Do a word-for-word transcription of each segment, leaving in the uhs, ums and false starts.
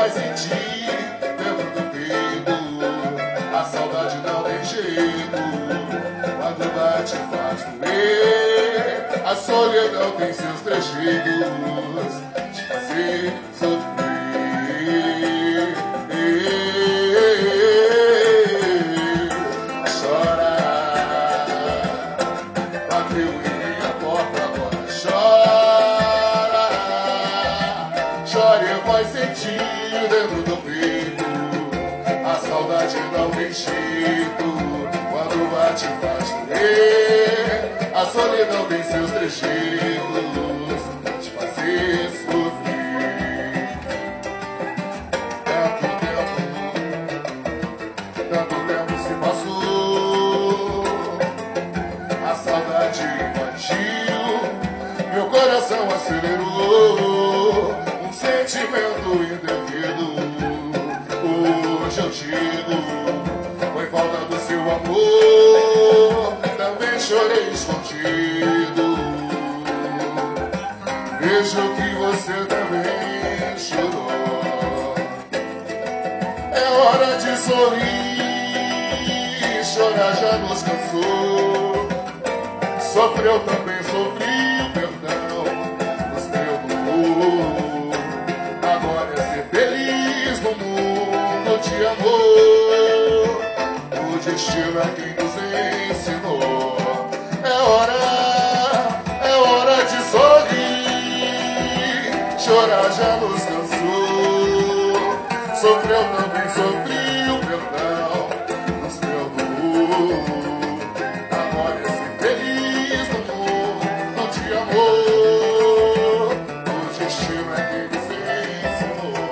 vai sentir dentro do peito. A saudade não tem jeito, quando bate faz doer. A solidão tem seus trejeitos de fazer sofrer. Chora, bateu em minha porta, agora chora. Chora e vai sentir dentro do peito. A saudade não tem jeito, quando bate faz doer. A solidão tem seus trejeitos de fazer sofrer. Tanto tempo, tanto tempo se passou, a saudade invadiu, meu coração acelerou. Um sentimento indevido, hoje eu digo, foi falta do seu amor. Também chorei escondido. Vejo que você também chorou. É hora de sorrir, chorar já nos cansou. Sofreu também, sofri o perdão nos deu do amor. Agora é ser feliz no mundo de amor. O destino é quem nos ensinou. É hora, é hora de sorrir, chorar já nos cansou. Sofreu também, sofri o perdão nos deu do amor. Agora é ser feliz no mundo de amor. O destino é quem nos ensinou.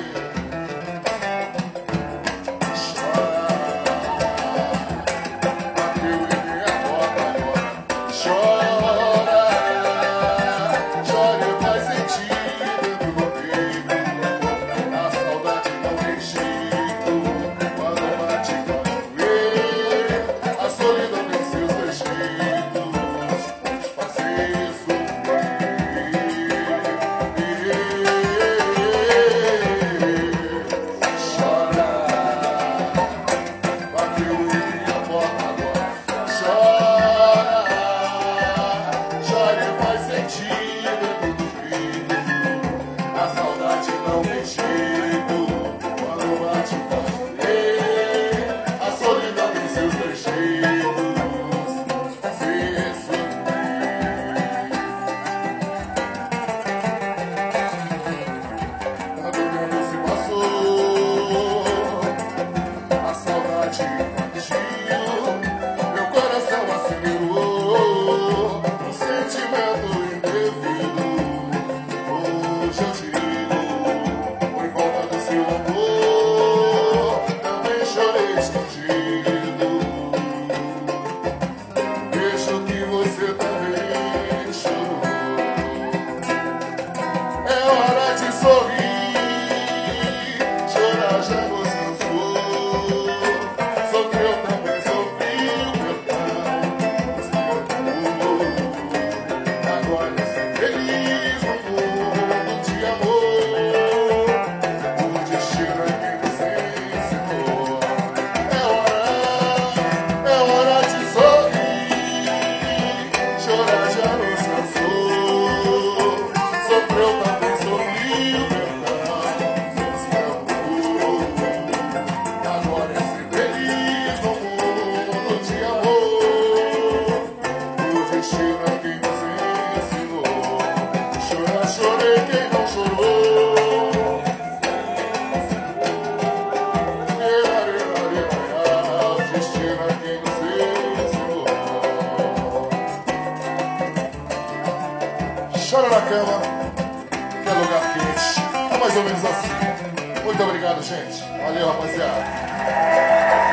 Chora na cama, que é lugar quente. É mais ou menos assim. Muito obrigado, gente. Valeu, rapaziada.